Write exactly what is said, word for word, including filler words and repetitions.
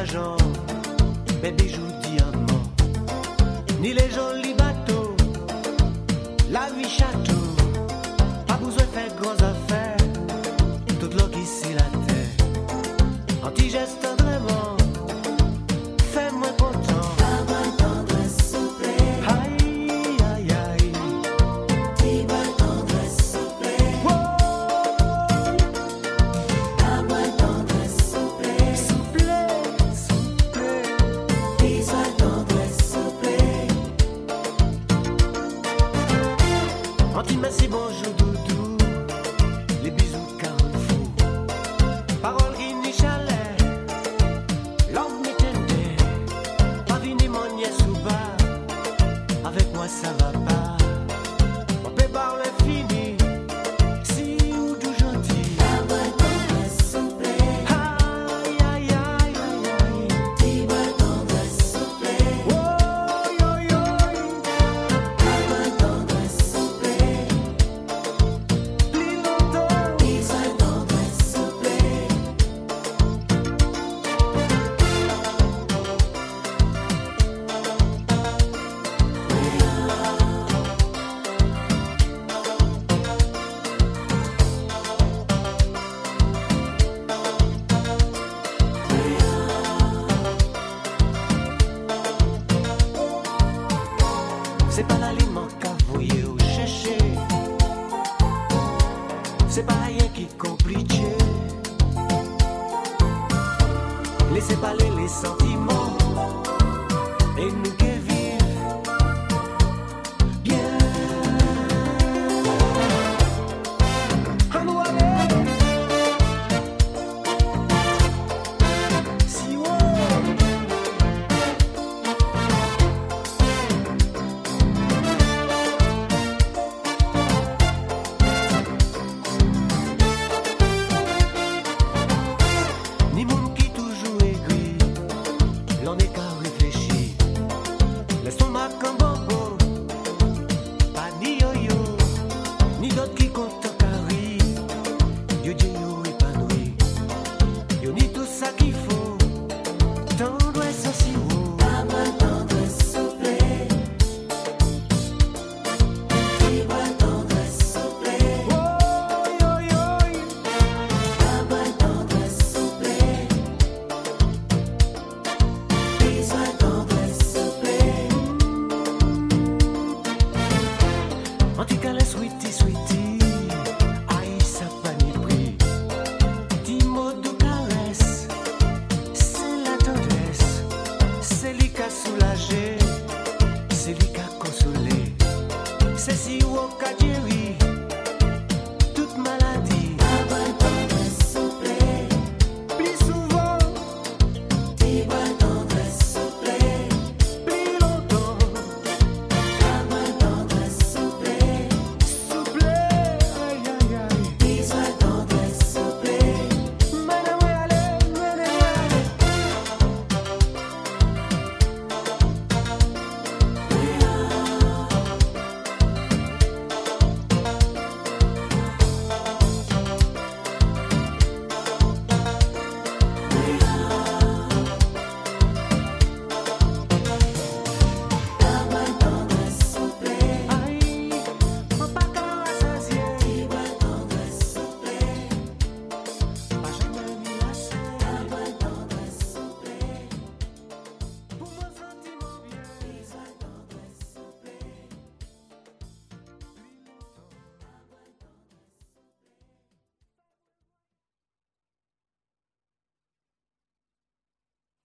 l'argent, mes bijoux diamants, ni les jolis bateaux, la vie château, pas besoin de faire grandes affaires, toute l'eau qui c'est la terre, anti-geste tendrement, fais-moi content. Pas tendresse, s'il vous plaît. Aïe, aïe, aïe. Dis pas tendresse, s'il vous plaît. Pas tendresse, s'il vous plaît. S'il vous plaît, s'il vous plaît. Dis pas tendresse, s'il vous plaît. Anti merci, bonjour, doudou, les bisous carrefour, parole qui n'y chalet, l'homme m'étendait, pas vini mon nièce ou bas, avec moi ça va pas, on peut parler fini, si ou tout gentil. Pas tendresse, s'il vous plaît. Aïe, aïe, aïe, aïe, aïe. Dis pas tendresse, s'il vous plaît. Oh, yo, yo, yo. Pas tendresse, s'il vous plaît. Plus longtemps. Dis pas tendresse, s'il vous plaît. C'est pas l'aliment qu'a voyé ou chercher, c'est pas rien qui complique. Laissez parler les sentiments et nous